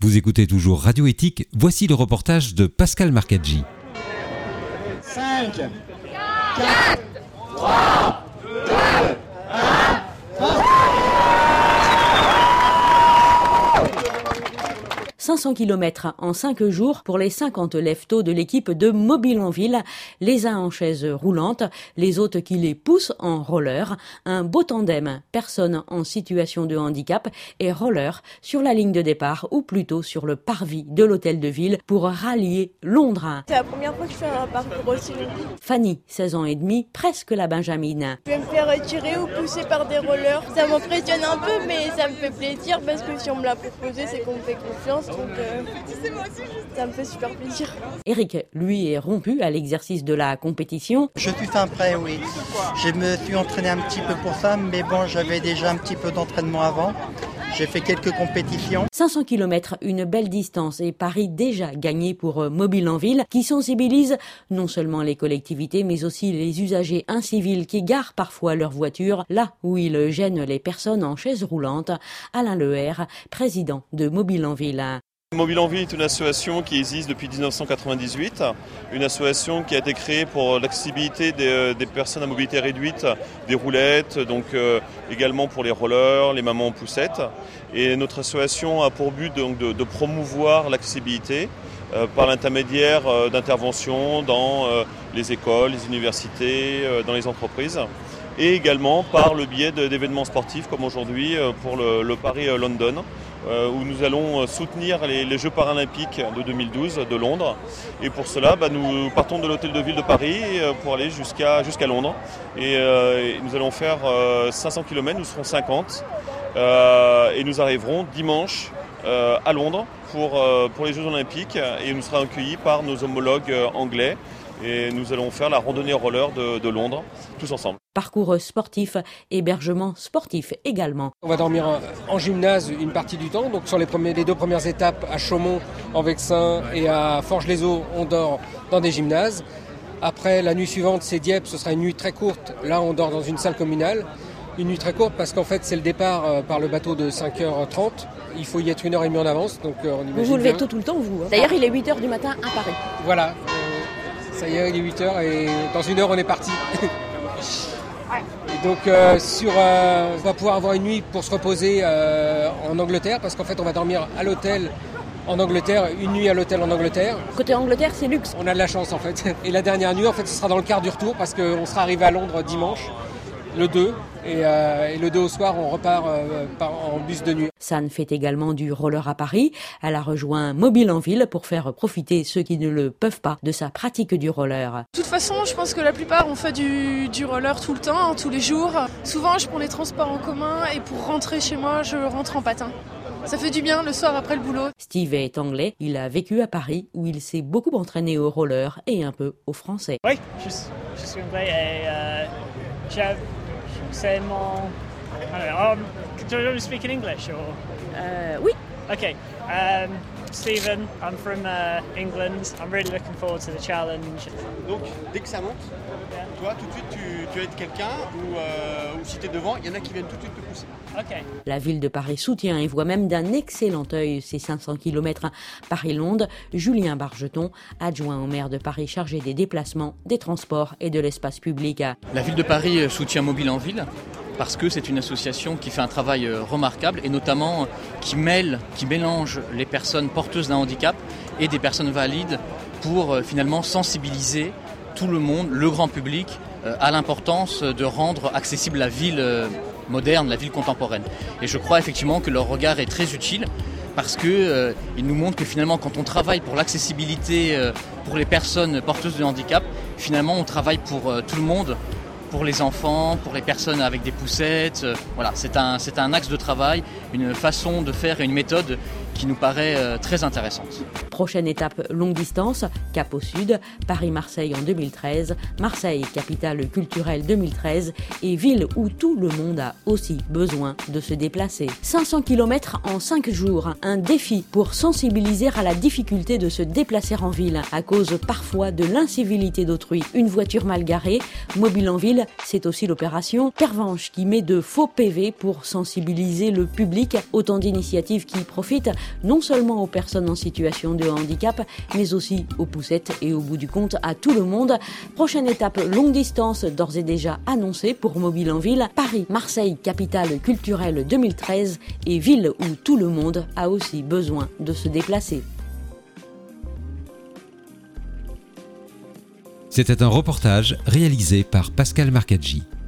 Vous écoutez toujours Radio Éthique, voici le reportage de Pascal Marcaggi. 5, 4, 3, 2, 1, 500 km en 5 jours pour les 50 leftos de l'équipe de Mobile en Ville, les uns en chaise roulante, les autres qui les poussent en roller, un beau tandem, personnes en situation de handicap et roller sur la ligne de départ ou plutôt sur le parvis de l'hôtel de ville pour rallier Londres. C'est la première fois que je fais un parcours aussi long. Fanny, 16 ans et demi, presque la Benjamine. Je vais me faire tirer ou pousser par des rollers. Ça m'impressionne un peu mais ça me fait plaisir parce que si on me l'a proposé c'est qu'on me fait confiance. Donc ça me fait super plaisir. Eric, lui, est rompu à l'exercice de la compétition. Je suis fin prêt, oui. Je me suis entraîné un petit peu pour ça, mais bon, j'avais déjà un petit peu d'entraînement avant. J'ai fait quelques compétitions. 500 km, une belle distance et Paris déjà gagné pour Mobile en Ville qui sensibilise non seulement les collectivités mais aussi les usagers incivils qui garent parfois leur voiture là où ils gênent les personnes en chaise roulante. Alain Leher, président de Mobile en Ville. Mobile en Ville est une association qui existe depuis 1998, une association qui a été créée pour l'accessibilité des personnes à mobilité réduite, des roulettes, donc également pour les rollers, les mamans en poussette. Et notre association a pour but donc, de promouvoir l'accessibilité par l'intermédiaire d'interventions dans les écoles, les universités, dans les entreprises. Et également par le biais d'événements sportifs comme aujourd'hui pour le Paris-London, où nous allons soutenir les Jeux paralympiques de 2012 de Londres. Et pour cela, nous partons de l'hôtel de ville de Paris pour aller jusqu'à Londres. Et nous allons faire 500 km, nous serons 50. Et nous arriverons dimanche à Londres pour les Jeux olympiques. Et nous serons accueillis par nos homologues anglais. Et nous allons faire la randonnée roller de Londres, tous ensemble. Parcours sportif, hébergement sportif également. On va dormir en gymnase une partie du temps. Donc sur les 2 premières étapes à Chaumont, en Vexin et à Forges-les-Eaux, on dort dans des gymnases. Après, la nuit suivante, c'est Dieppe, ce sera une nuit très courte. Là, on dort dans une salle communale. Une nuit très courte parce qu'en fait, c'est le départ par le bateau de 5h30. Il faut y être 1h30 en avance. Donc, on imagine vous vous levez bien. tout le temps, vous. D'ailleurs, il est 8h du matin à Paris. Voilà. Ça y est, il est 8h et dans 1 heure, on est parti. Et donc, on va pouvoir avoir une nuit pour se reposer en Angleterre parce qu'en fait, on va dormir à l'hôtel en Angleterre, une nuit à l'hôtel en Angleterre. Côté Angleterre, c'est luxe. On a de la chance, en fait. Et la dernière nuit, en fait, ce sera dans le quart du retour parce qu'on sera arrivé à Londres dimanche, le 2. Et le 2 au soir, on repart en bus de nuit. San fait également du roller à Paris. Elle a rejoint Mobile en Ville pour faire profiter ceux qui ne le peuvent pas de sa pratique du roller. De toute façon, je pense que la plupart on fait du roller tout le temps, tous les jours. Souvent, je prends les transports en commun et pour rentrer chez moi, je rentre en patin. Ça fait du bien le soir après le boulot. Steve est anglais. Il a vécu à Paris où il s'est beaucoup entraîné au roller et un peu au français. Oui, je suis anglais et c'est mon... Do you speak in English or? Oui. Okay. Stephen, I'm from England. I'm really looking forward to the challenge. Donc, dès que ça monte, toi, tout de suite, tu aides quelqu'un ou si tu es devant, il y en a qui viennent tout de suite te pousser. Okay. La ville de Paris soutient et voit même d'un excellent œil ces 500 km Paris-Londres. Julien Bargeton, adjoint au maire de Paris chargé des déplacements, des transports et de l'espace public. La ville de Paris soutient Mobile en Ville parce que c'est une association qui fait un travail remarquable et notamment qui mélange les personnes porteuses d'un handicap et des personnes valides pour finalement sensibiliser tout le monde, le grand public, à l'importance de rendre accessible la ville moderne, la ville contemporaine. Et je crois effectivement que leur regard est très utile parce que il nous montre que finalement quand on travaille pour l'accessibilité pour les personnes porteuses de handicap, finalement on travaille pour tout le monde, pour les enfants, pour les personnes avec des poussettes. Voilà, c'est un axe de travail, une façon de faire et une méthode qui nous paraît très intéressante. Prochaine étape longue distance, Cap au Sud, Paris-Marseille en 2013, Marseille, capitale culturelle 2013 et ville où tout le monde a aussi besoin de se déplacer. 500 km en 5 jours, un défi pour sensibiliser à la difficulté de se déplacer en ville à cause parfois de l'incivilité d'autrui. Une voiture mal garée, Mobile en Ville, c'est aussi l'opération Pervenche qui met de faux PV pour sensibiliser le public. Autant d'initiatives qui profitent non seulement aux personnes en situation de handicap, mais aussi aux poussettes et au bout du compte à tout le monde. Prochaine étape longue distance d'ores et déjà annoncée pour Mobile en Ville, Paris-Marseille, capitale culturelle 2013 et ville où tout le monde a aussi besoin de se déplacer. C'était un reportage réalisé par Pascal Marcaggi.